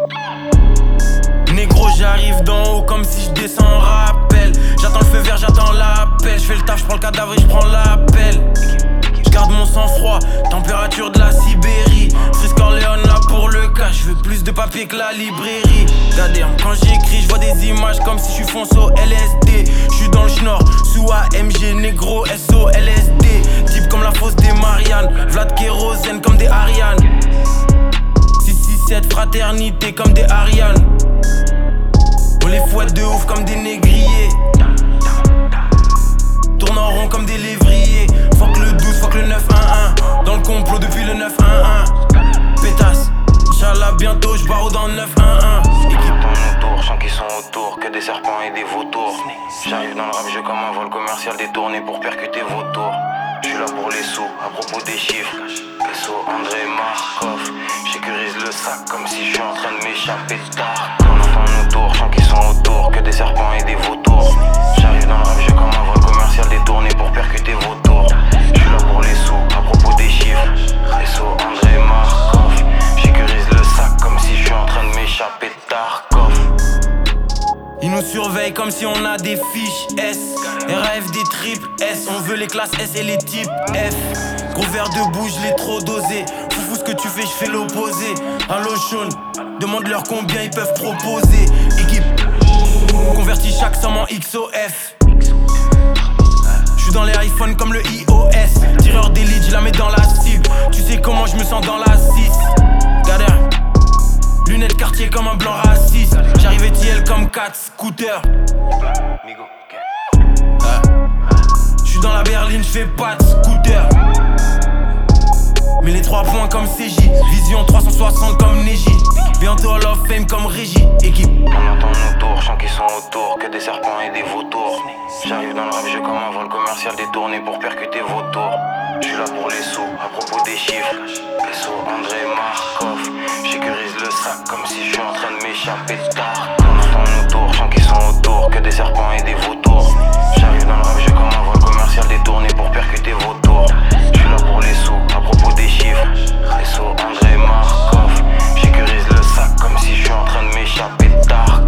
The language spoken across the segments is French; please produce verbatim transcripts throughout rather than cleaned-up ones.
Négro, j'arrive d'en haut comme si je descends en rappel. J'attends le feu vert, j'attends l'appel. J'fais le taf, j'prends le cadavre et j'prends l'appel. J'garde mon sang-froid, température de la Sibérie. Frise Corleone là pour le cas, j'veux plus de papier que la librairie. Regardez, quand j'écris, j'vois des images comme si j'suis Fonso L S D. J'suis dans le schnorr, sous A M G, négro, S O L S D. Type comme la fosse des Mariannes, Vlad Kérosène comme des Ariane. six six sept fraternité comme des Ariane. On les fouette de ouf comme des négriers. Tourne en rond comme des lévriers. Fuck le douze, fuck le neuf un un. Dans le complot depuis le neuf un un. Pétasse, Inch'Allah bientôt j'barre dans le neuf un un. Équipe en autour, chants qui sont autour, que des serpents et des vautours. J'arrive dans le rap jeu comme un vol commercial détourné pour percuter vos tours. J'suis là pour les sous, à propos des chiffres. S O André Markov. J'sécurise le sac comme si j'suis en train de m'échapper tard. On entend nos tours, chants qui sont autour, que des serpents et des vautours. J'arrive dans le rap jeu comme un vol commercial détourné pour percuter vos tours. J'suis là pour les sous, à propos des chiffres. S O André Markov. J'sécurise le sac comme si j'suis en train de m'échapper tard. Ils nous surveillent comme si on a des fiches S. R A F des triples S. On veut les classes S et les types F. Gros verre de bouche, je l'ai trop dosé. Foufou ce que tu fais, je fais l'opposé. Allo Sean, demande-leur combien ils peuvent proposer. Équipe, convertis chaque somme en X O F. J'suis dans les iPhones comme le I O S. Tireur d'élite, je la mets dans la cible. Tu sais comment je me sens dans la six. Gadeur, lunettes quartier comme un blanc raciste. J'arrive E T L comme quatre scooters. J'suis dans la berline, j'fais pas de scooter. Mais les trois points comme C J. Vision trois cent soixante comme Neji. Bientôt Hall of Fame comme Régie. Équipe. On entend nos tours, chants qui sont autour, que des serpents et des vautours. J'arrive dans le rap jeu comme un vol commercial détourné pour percuter vos tours. J'suis là pour les sous, à propos des chiffres. S O André Markov. J'sécurise le sac comme si j'suis en train de m'échapper tard. On entend nos tours, chants qui sont autour, que des serpents et des vautours. J'arrive dans le rap jeu comme un vol commercial détourné pour percuter vos tours. J'suis là pour les sous, à propos des chiffres. S O André Markov. J'sécurise le sac comme si j'suis en train de m'échapper tard.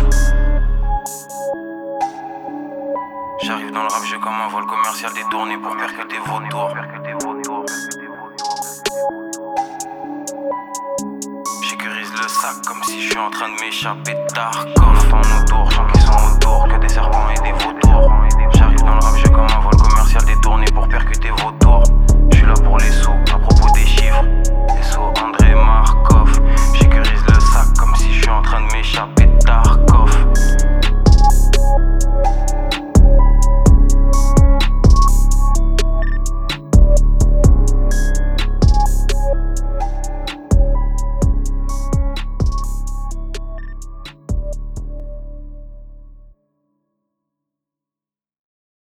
J'arrive dans le rap jeu comme un vol commercial détourné pour percuter vos tours. J'sécurise le sac comme si je suis en train de m'échapper tard. On entend nos tours, chants qui sont autour, que des serpents et des vautours. J'arrive dans le rap jeu comme un vol commercial détourné pour percuter vos tours. J'suis là pour les sous.